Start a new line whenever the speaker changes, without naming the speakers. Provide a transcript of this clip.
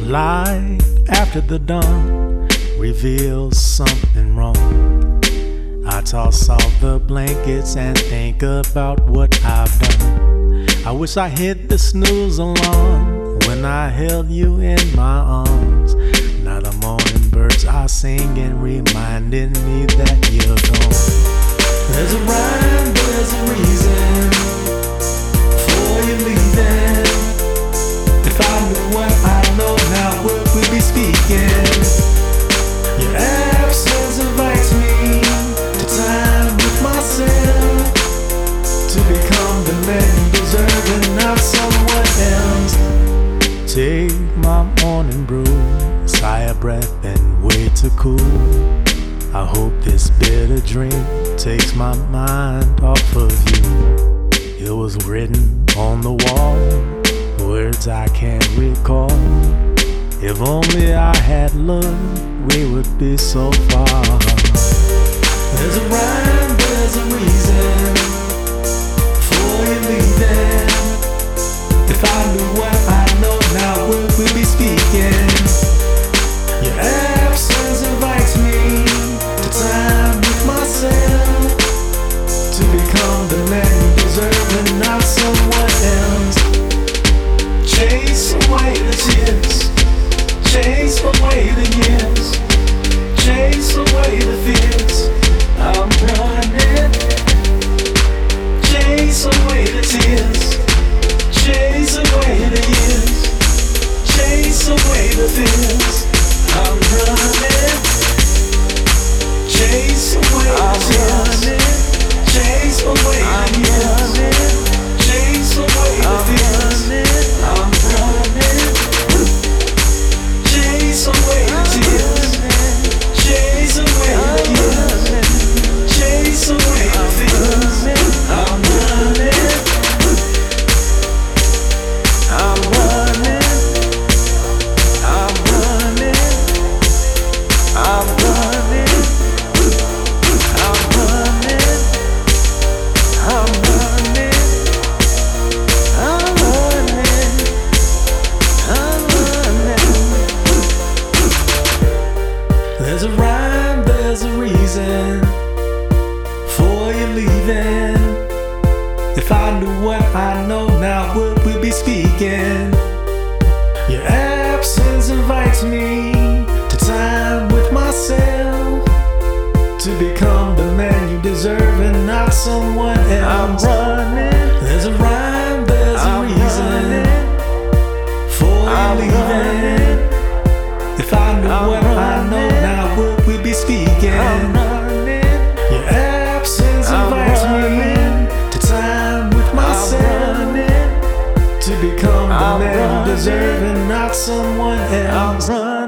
Light after the dawn reveals something wrong. I toss off the blankets and think about what I've done. I wish I hit the snooze alarm when I held you in my arms. Now the morning birds are singing, reminding me that you're gone. There's a rhyme, there's a reason for you leaving. If I knew what I know now, would we be speaking? Your absence invites me to time with myself, to become the man you deserve and not someone else. Take my morning brew, sigh a breath and wait to cool. I hope this bitter drink takes my mind off of you. It was written on the wall, words I can't recall. If only I had love, we would be so far. There's a rhyme, there's a reason for you leaving. If I knew what I know now, would we be speaking? Your absence invites me to time with myself, to become the man you deserve and not someone else. Chase away the tears, chase away the years, chase away the fears. I'm running. Chase away the tears, chase away the years, chase away the fears. I'm running. Chase away the tears, chase away the years, chase away the fears. I'm running. Chase away the tears, chase away the years, chase away the fears. I'm running. I'm running. I'm running. I'm running. I'm running. I'm running. I'm running. I'm running. There's a rhyme, there's a reason for you leaving. If I knew what I know now, would we be speaking? Your absence invites me to time with myself, to become the man you deserve and not someone else. I'm running. There's a rhyme, there's a reason for you leaving. If I knew what I know now, would we be speaking? Your absence invites me to time with myself, to become the man you deserve and not someone else.